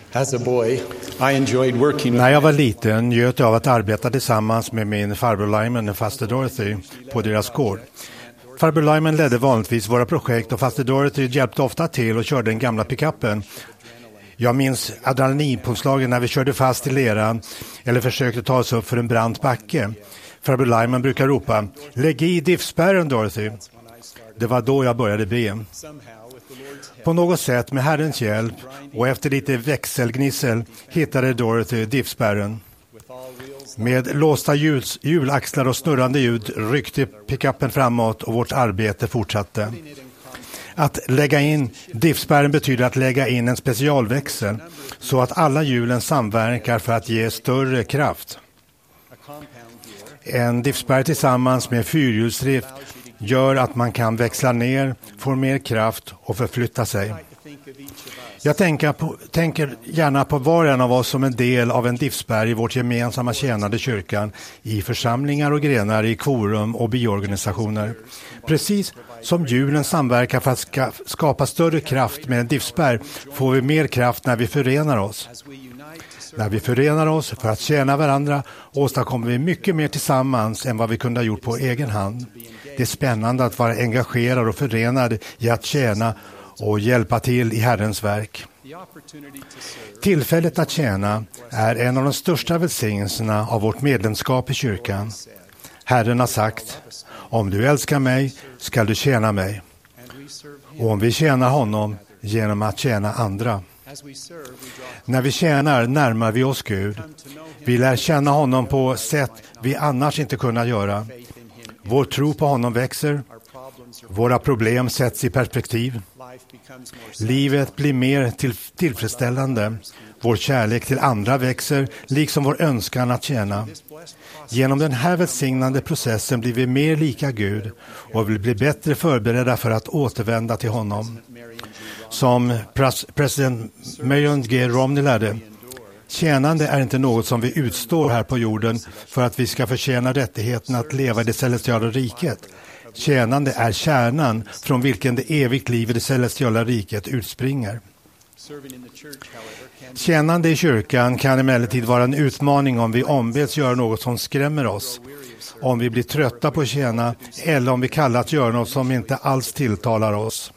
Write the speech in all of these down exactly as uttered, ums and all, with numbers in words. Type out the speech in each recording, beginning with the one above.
As a boy, I enjoyed working with... När jag var liten njöt jag av att arbeta tillsammans med min farbror Lyman och faster Dorothy på deras gård. Farbror Lyman ledde vanligtvis våra projekt och faster Dorothy hjälpte ofta till och körde den gamla pickuppen. Jag minns adrenalinpåslagen när vi körde fast i leran eller försökte ta oss upp för en brant backe. Farbror Lyman brukar ropa, lägg i diffspärren Dorothy. Det var då jag började be. På något sätt med Herrens hjälp och efter lite växelgnissel hittade Dorothy diffspärren. Med låsta hjul, hjulaxlar och snurrande ljud ryckte pickuppen framåt och vårt arbete fortsatte. Att lägga in diffspärren betyder att lägga in en specialväxel så att alla hjulen samverkar för att ge större kraft. En diffspärr tillsammans med fyrhjulsdrift gör att man kan växla ner, få mer kraft och förflytta sig. Jag tänker, på, tänker gärna på var och en av oss som en del av en diffspärr i vårt gemensamma tjänande kyrkan, i församlingar och grenar, i korum och byorganisationer. Precis som hjulen samverkar för att ska, skapa större kraft med en diffspärr får vi mer kraft när vi förenar oss. När vi förenar oss för att tjäna varandra åstadkommer vi mycket mer tillsammans än vad vi kunde ha gjort på egen hand. Det är spännande att vara engagerad och förenad i att tjäna och hjälpa till i Herrens verk. Tillfället att tjäna är en av de största välsignelserna av vårt medlemskap i kyrkan. Herren har sagt, om du älskar mig ska du tjäna mig. Och om vi tjänar honom genom att tjäna andra. När vi tjänar närmar vi oss Gud. Vi lär känna honom på sätt vi annars inte kunna göra. Vår tro på honom växer. Våra problem sätts i perspektiv. Livet blir mer till, tillfredsställande. Vår kärlek till andra växer, liksom vår önskan att tjäna. Genom den här välsignande processen blir vi mer lika Gud och vi blir bättre förberedda för att återvända till honom. Som pres- president Marion G. Romney lärde, tjänande är inte något som vi utstår här på jorden för att vi ska förtjäna rättigheten att leva i det celestiala riket. Tjänande är kärnan från vilken det evigt liv i det celestiala riket utspringer. Tjänande i kyrkan kan emellertid vara en utmaning om vi ombeds göra något som skrämmer oss, om vi blir trötta på att tjäna eller om vi kallar att göra något som inte alls tilltalar oss.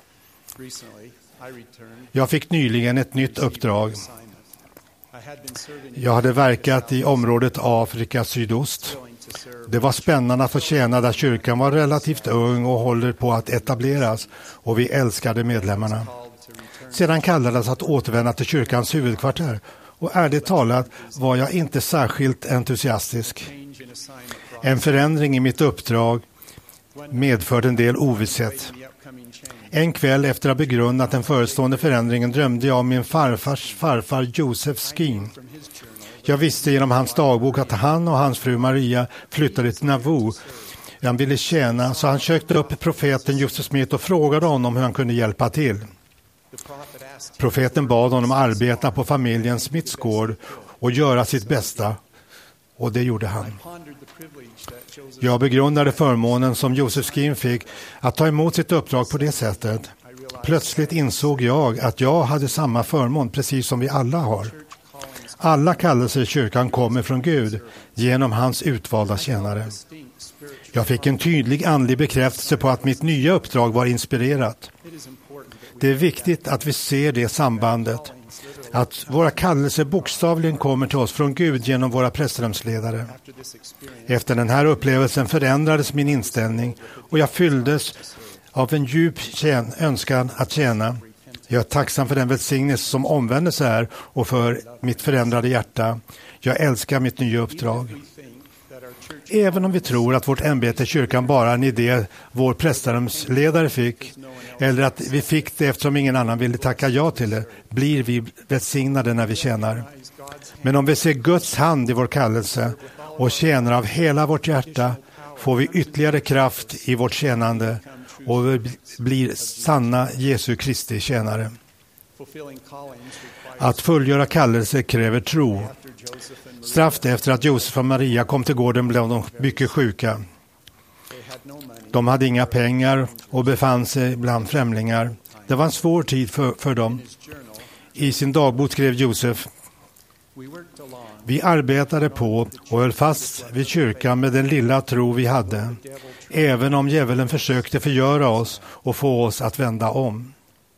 Jag fick nyligen ett nytt uppdrag. Jag hade verkat i området Afrika sydost. Det var spännande att få tjäna där kyrkan var relativt ung och håller på att etableras och vi älskade medlemmarna. Sedan kallades att återvända till kyrkans huvudkvarter och ärligt talat var jag inte särskilt entusiastisk. En förändring i mitt uppdrag medförde en del ovisshet. En kväll efter att ha begrundat den förestående förändringen drömde jag om min farfars farfar Joseph Skeen. Jag visste genom hans dagbok att han och hans fru Maria flyttade till Nauvoo. Han ville tjäna så han sökte upp profeten Joseph Smith och frågade honom hur han kunde hjälpa till. Profeten bad honom arbeta på familjen Smiths gård och göra sitt bästa. Och det gjorde han. Jag begrundade förmånen som Joseph Skeen fick att ta emot sitt uppdrag på det sättet. Plötsligt insåg jag att jag hade samma förmån precis som vi alla har. Alla kallelser i kyrkan kommer från Gud genom hans utvalda tjänare. Jag fick en tydlig andlig bekräftelse på att mitt nya uppdrag var inspirerat. Det är viktigt att vi ser det sambandet. Att våra kallelser bokstavligen kommer till oss från Gud genom våra prästrumsledare. Efter den här upplevelsen förändrades min inställning och jag fylldes av en djup tjän- önskan att tjäna. Jag är tacksam för den välsignelse som omvändelse är och för mitt förändrade hjärta. Jag älskar mitt nya uppdrag. Även om vi tror att vårt ämbete i kyrkan bara är en idé vår prästrumsledare fick, eller att vi fick det eftersom ingen annan ville tacka ja till det, blir vi välsignade när vi tjänar. Men om vi ser Guds hand i vår kallelse och tjänar av hela vårt hjärta får vi ytterligare kraft i vårt tjänande och vi blir sanna Jesu Kristi tjänare. Att fullgöra kallelse kräver tro. Strax efter att Josef och Maria kom till gården blev de mycket sjuka. De hade inga pengar och befann sig bland främlingar. Det var en svår tid för, för dem. I sin dagbok skrev Josef: vi arbetade på och höll fast vid kyrkan med den lilla tro vi hade, även om djävulen försökte förgöra oss och få oss att vända om.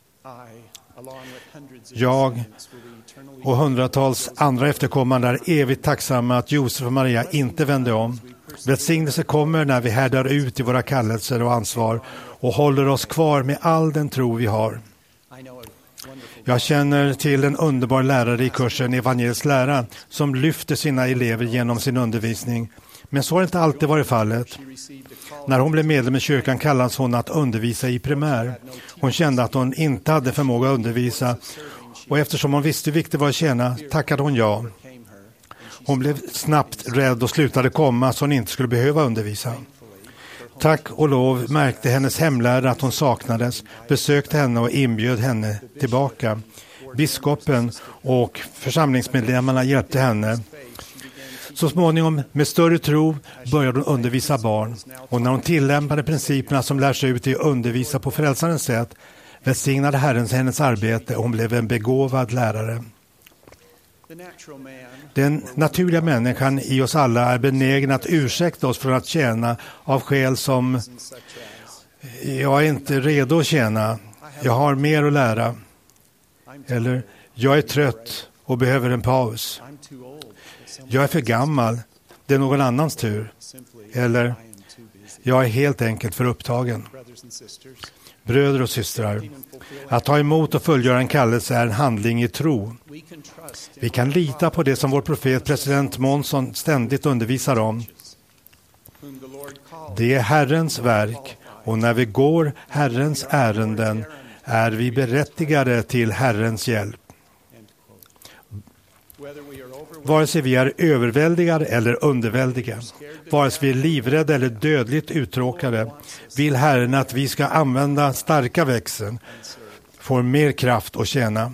Jag och hundratals andra efterkommande är evigt tacksamma att Josef och Maria inte vände om. Välsignelse kommer när vi härdar ut i våra kallelser och ansvar och håller oss kvar med all den tro vi har. Jag känner till en underbar lärare i kursen Evangelisk lära som lyfter sina elever genom sin undervisning. Men så har inte alltid varit fallet. När hon blev medlem i kyrkan kallades hon att undervisa i primär. Hon kände att hon inte hade förmåga att undervisa, och eftersom hon visste hur viktigt det var att tjäna tackade hon ja. Hon blev snabbt rädd och slutade komma så hon inte skulle behöva undervisa. Tack och lov märkte hennes hemlärare att hon saknades, besökte henne och inbjöd henne tillbaka. Biskopen och församlingsmedlemmarna hjälpte henne. Så småningom med större tro började hon undervisa barn, och när hon tillämpade principerna som lärs ut i att undervisa på frälsarens sätt välsignade Herren hennes arbete och hon blev en begåvad lärare. Den naturliga människan i oss alla är benägen att ursäkta oss från att tjäna av skäl som jag är inte redo att tjäna, jag har mer att lära, eller jag är trött och behöver en paus, jag är för gammal, det är någon annans tur, eller jag är helt enkelt för upptagen. Bröder och systrar, att ta emot och fullgöra en kallelse är en handling i tro. Vi kan lita på det som vår profet president Monson ständigt undervisar om. Det är Herrens verk, och när vi går Herrens ärenden är vi berättigade till Herrens hjälp. Vare sig vi är överväldigade eller underväldiga, vare sig vi är livrädda eller dödligt uttråkade, vill Herren att vi ska använda starka växeln, får mer kraft att tjäna.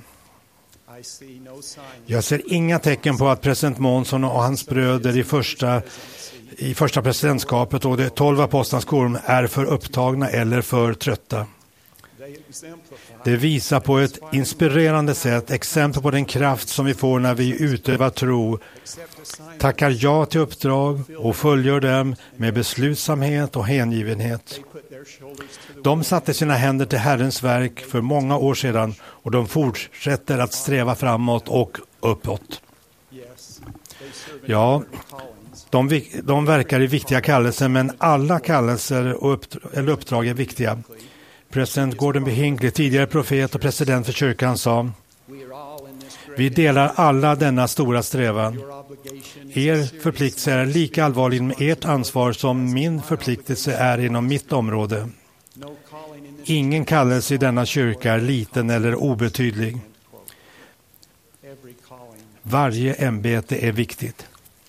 Jag ser inga tecken på att president Monson och hans bröder i första, i första presidentskapet och de tolv apostlarnas korum är för upptagna eller för trötta. Det visar på ett inspirerande sätt exempel på den kraft som vi får när vi utövar tro, tackar ja till uppdrag och följer dem med beslutsamhet och hängivenhet. De satte sina händer till Herrens verk för många år sedan och de fortsätter att sträva framåt och uppåt. Ja, de, de verkar i viktiga kallelser, men alla kallelser och uppdrag, eller uppdrag är viktiga. President Gordon B. Hinckley, tidigare profet och president för kyrkan, sa: vi delar alla denna stora strävan. Er förpliktelse är lika allvarlig inom ert ansvar som min förpliktelse är inom mitt område. Ingen kallelse i denna kyrka är liten eller obetydlig. Varje ämbete är viktigt.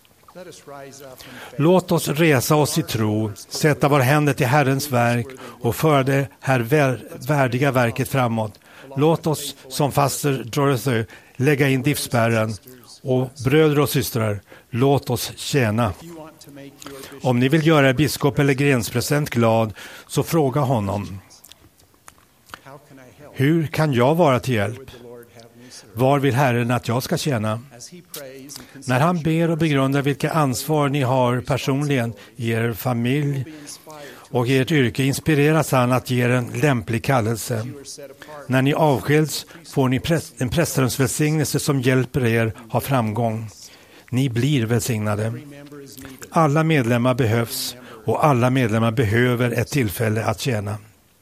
Låt oss resa oss i tro, sätta våra händer till Herrens verk och föra det här värdiga verket framåt. Låt oss som faster Dorothy lägga in diffspärren, och bröder och systrar, låt oss tjäna. Om ni vill göra er biskop eller grenspresident glad, så fråga honom: hur kan jag vara till hjälp? Var vill Herren att jag ska tjäna? När han ber och begrundar vilka ansvar ni har personligen i er familj och i ert yrke, inspireras han att ge er en lämplig kallelse. När ni avskiljs får ni en prästrums välsignelse som hjälper er ha framgång. Ni blir välsignade. Alla medlemmar behövs, och alla medlemmar behöver ett tillfälle att tjäna.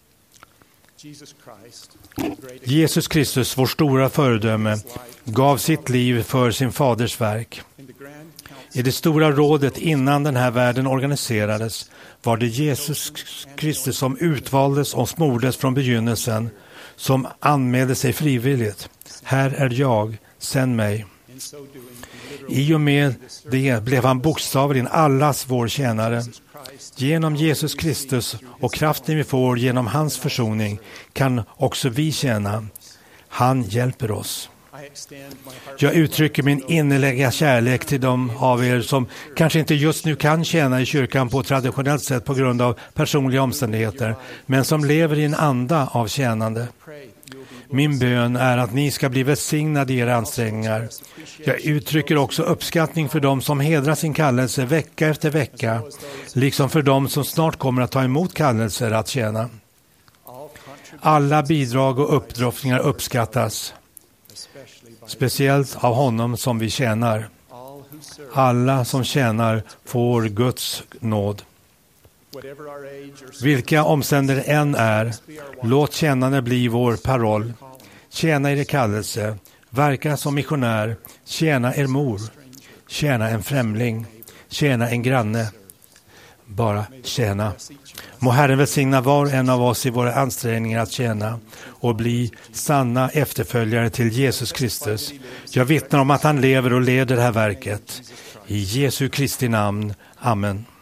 Jesus Kristus, vår stora föredöme, gav sitt liv för sin faders verk. I det stora rådet innan den här världen organiserades var det Jesus Kristus som utvaldes och smordes från begynnelsen, som anmälde sig frivilligt. Här är jag, sänd mig. I och med det blev han bokstavligen allas vår tjänare. Genom Jesus Kristus och kraften vi får genom hans försoning kan också vi tjäna. Han hjälper oss. Jag uttrycker min innerliga kärlek till de av er som kanske inte just nu kan tjäna i kyrkan på traditionellt sätt på grund av personliga omständigheter, men som lever i en anda av tjänande. Min bön är att ni ska bli välsignade i era ansträngningar. Jag uttrycker också uppskattning för dem som hedrar sin kallelse vecka efter vecka, liksom för dem som snart kommer att ta emot kallelser att tjäna. Alla bidrag och uppdroffningar uppskattas, speciellt av honom som vi tjänar. Alla som tjänar får Guds nåd. Vilka omständigheter än är, låt tjänande bli vår paroll. Tjäna er kallelse, verka som missionär, tjäna er mor, tjäna en främling, tjäna en granne. Bara tjäna. Må Herren välsigna var och en av oss i våra ansträngningar att tjäna och bli sanna efterföljare till Jesus Kristus. Jag vittnar om att han lever och leder det här verket. I Jesu Kristi namn. Amen.